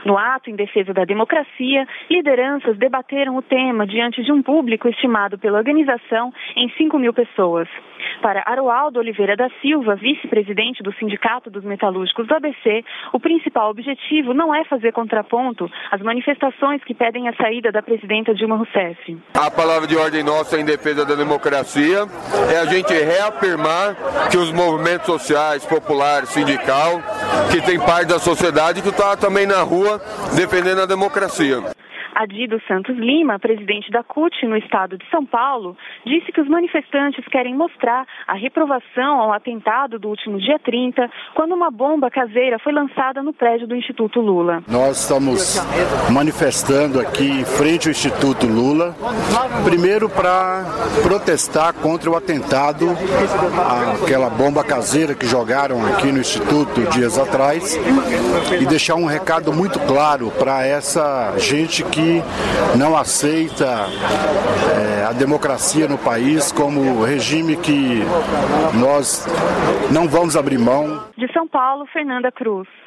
No ato em defesa da democracia, lideranças debateram o tema diante de um público estimado pela organização em 5.000 pessoas. Para Aroaldo Oliveira da Silva, vice-presidente do Sindicato dos Metalúrgicos do ABC, o principal objetivo não é fazer contraponto às manifestações que pedem a saída da presidenta Dilma Rousseff. A palavra de ordem nossa em defesa da democracia é a gente reafirmar que os movimentos sociais, populares, sindical, que tem parte da sociedade que está também na rua defendendo a democracia. Adido Santos Lima, presidente da CUT no estado de São Paulo, disse que os manifestantes querem mostrar a reprovação ao atentado do último dia 30, quando uma bomba caseira foi lançada no prédio do Instituto Lula. Nós estamos manifestando aqui em frente ao Instituto Lula, primeiro para protestar contra o atentado, aquela bomba caseira que jogaram aqui no Instituto dias atrás, e deixar um recado muito claro para essa gente que não aceita a democracia no país como regime que nós não vamos abrir mão. De São Paulo, Fernanda Cruz.